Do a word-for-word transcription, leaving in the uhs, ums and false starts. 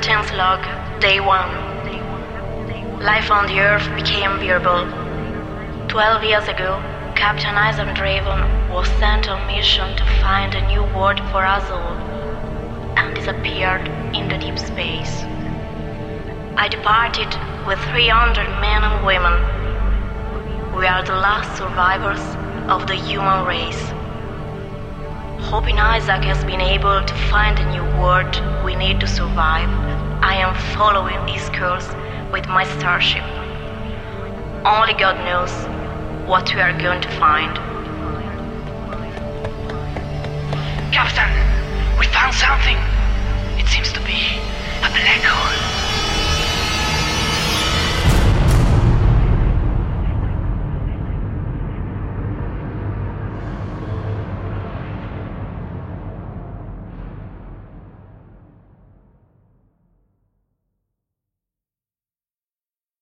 Captain's log, day one. Life on the Earth became bearable. Twelve years ago, Captain Isaac Draven was sent on mission to find a new world for us all, and disappeared in the deep space. I departed with three hundred men and women. We are the last survivors of the human race. Hoping Isaac has been able to find a new world we need to survive, I am following his course with my starship. Only God knows what we are going to find. Captain, we found something. It seems to be a black hole.